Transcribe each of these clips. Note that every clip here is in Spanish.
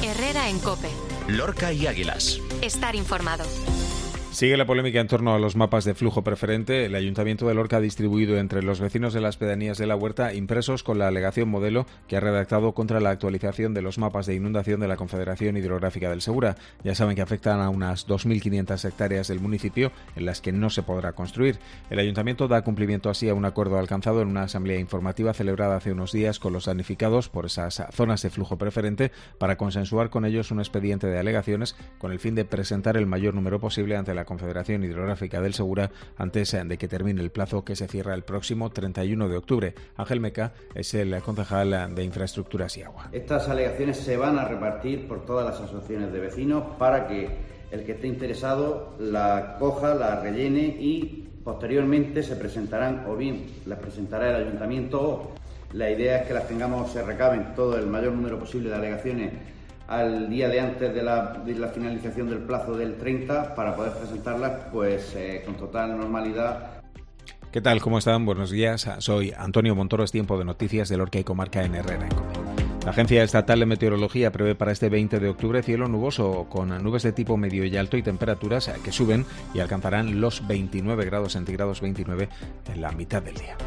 Herrera en COPE. Lorca y Águilas. Estar informado. Sigue la polémica en torno a los mapas de flujo preferente. El Ayuntamiento de Lorca ha distribuido entre los vecinos de las pedanías de la Huerta impresos con la alegación modelo que ha redactado contra la actualización de los mapas de inundación de la Confederación Hidrográfica del Segura. Ya saben que afectan a unas 2.500 hectáreas del municipio en las que no se podrá construir. El Ayuntamiento da cumplimiento así a un acuerdo alcanzado en una asamblea informativa celebrada hace unos días con los damnificados por esas zonas de flujo preferente para consensuar con ellos un expediente de alegaciones con el fin de presentar el mayor número posible ante la Confederación Hidrográfica del Segura antes de que termine el plazo que se cierra el próximo 31 de octubre. Ángel Meca es el concejal de Infraestructuras y Agua. Estas alegaciones se van a repartir por todas las asociaciones de vecinos para que el que esté interesado la coja, la rellene y posteriormente se presentarán, o bien las presentará el Ayuntamiento, o la idea es que las tengamos, se recaben todo el mayor número posible de alegaciones al día de antes de la finalización del plazo del 30 para poder presentarlas con total normalidad. ¿Qué tal? ¿Cómo están? Buenos días. Soy Antonio Montoro. Es tiempo de noticias de Lorca y Comarca en Herrera en COPE. La Agencia Estatal de Meteorología prevé para este 20 de octubre cielo nuboso con nubes de tipo medio y alto y temperaturas que suben y alcanzarán los 29 grados centígrados, 29 en la mitad del día.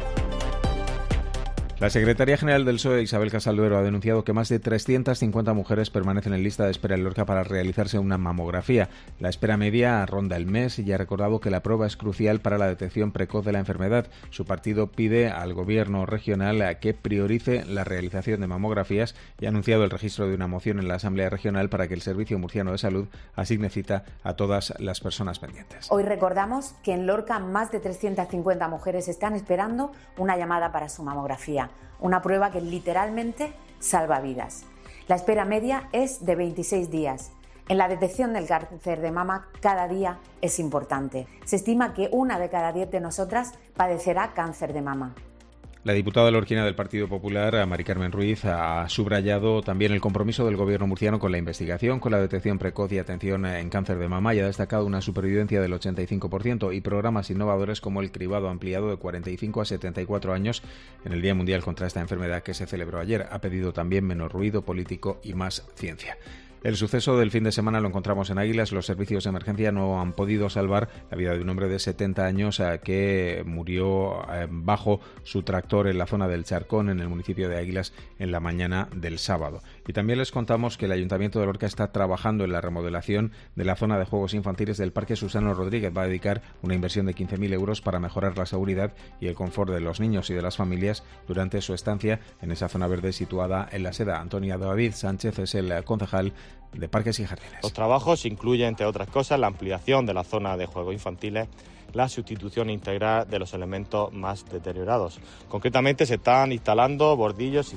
La secretaria general del PSOE, Isabel Casal Duero, ha denunciado que más de 350 mujeres permanecen en lista de espera en Lorca para realizarse una mamografía. La espera media ronda el mes y ha recordado que la prueba es crucial para la detección precoz de la enfermedad. Su partido pide al gobierno regional que priorice la realización de mamografías y ha anunciado el registro de una moción en la Asamblea Regional para que el Servicio Murciano de Salud asigne cita a todas las personas pendientes. Hoy recordamos que en Lorca más de 350 mujeres están esperando una llamada para su mamografía. Una prueba que literalmente salva vidas. La espera media es de 26 días. En la detección del cáncer de mama, cada día es importante. Se estima que 1 de cada 10 de nosotras padecerá cáncer de mama. La diputada lorquina del Partido Popular, Mari Carmen Ruiz, ha subrayado también el compromiso del gobierno murciano con la investigación, con la detección precoz y atención en cáncer de mama y ha destacado una supervivencia del 85% y programas innovadores como el cribado ampliado de 45 a 74 años en el Día Mundial contra esta enfermedad que se celebró ayer. Ha pedido también menos ruido político y más ciencia. El suceso del fin de semana lo encontramos en Águilas. Los servicios de emergencia no han podido salvar la vida de un hombre de 70 años que murió bajo su tractor en la zona del Charcón, en el municipio de Águilas, en la mañana del sábado. Y también les contamos que el Ayuntamiento de Lorca está trabajando en la remodelación de la zona de juegos infantiles del Parque Susano Rodríguez. Va a dedicar una inversión de 15.000 euros para mejorar la seguridad y el confort de los niños y de las familias durante su estancia en esa zona verde situada en la Seda. Antonia David Sánchez es el concejal de Parques y Jardines. Los trabajos incluyen, entre otras cosas, la ampliación de la zona de juegos infantiles, la sustitución integral de los elementos más deteriorados. Concretamente se están instalando bordillos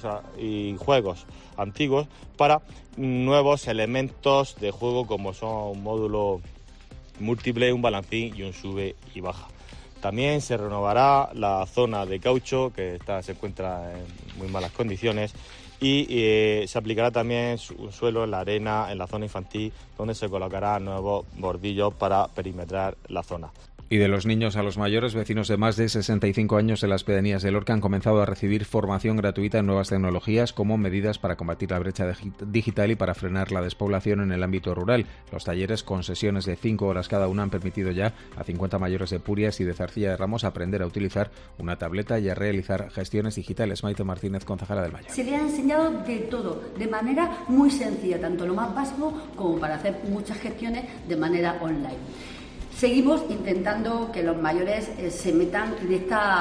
y juegos antiguos para nuevos elementos de juego como son un módulo múltiple, un balancín y un sube y baja. También se renovará la zona de caucho que se encuentra en muy malas condiciones y se aplicará también un suelo en la arena en la zona infantil donde se colocará nuevos bordillos para perimetrar la zona. Y de los niños a los mayores, vecinos de más de 65 años en las pedanías de Lorca han comenzado a recibir formación gratuita en nuevas tecnologías como medidas para combatir la brecha digital y para frenar la despoblación en el ámbito rural. Los talleres, con sesiones de 5 horas cada una, han permitido ya a 50 mayores de Purias y de Zarcilla de Ramos aprender a utilizar una tableta y a realizar gestiones digitales. Maite Martínez, concejala del Valle. Se le ha enseñado de todo, de manera muy sencilla, tanto lo más básico como para hacer muchas gestiones de manera online. Seguimos intentando que los mayores se metan en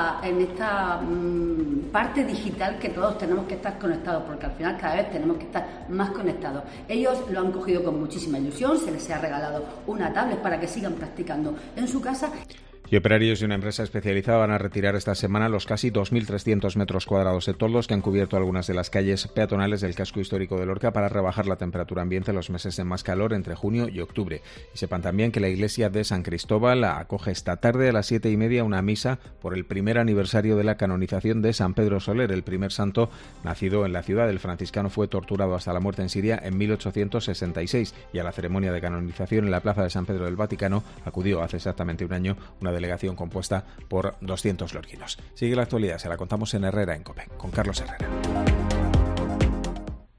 esta parte digital que todos tenemos que estar conectados, porque al final cada vez tenemos que estar más conectados. Ellos lo han cogido con muchísima ilusión, se les ha regalado una tablet para que sigan practicando en su casa. Y operarios de una empresa especializada van a retirar esta semana los casi 2.300 metros cuadrados de toldos que han cubierto algunas de las calles peatonales del casco histórico de Lorca para rebajar la temperatura ambiente en los meses de más calor entre junio y octubre. Y sepan también que la iglesia de San Cristóbal acoge esta tarde a las 7:30 una misa por el primer aniversario de la canonización de San Pedro Soler, el primer santo nacido en la ciudad. El franciscano fue torturado hasta la muerte en Siria en 1866 y a la ceremonia de canonización en la plaza de San Pedro del Vaticano acudió hace exactamente un año una delegación compuesta por 200 lorquinos. Sigue la actualidad, se la contamos en Herrera en COPE, con Carlos Herrera.